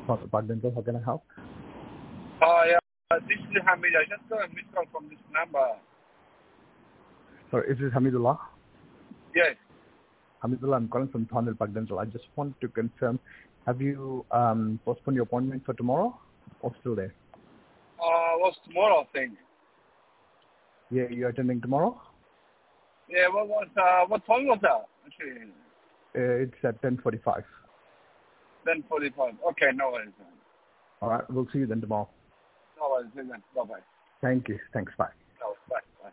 Dr. Park Dental, how can I help? Hi, this is Hamid. I just got a missed call from this number. Sorry, is this Hamidullah? Yes. Hamidullah, I'm calling from Thornhill Park Dental. I just want to confirm, have you postponed your appointment for tomorrow or still there? What's tomorrow, I think? Yeah, you're attending tomorrow? Yeah, what time was that? Actually, It's at 10:45. 10:45. Okay, no worries. All right, we'll see you then tomorrow. No worries. Then. Bye-bye. Thank you. Thanks. Bye.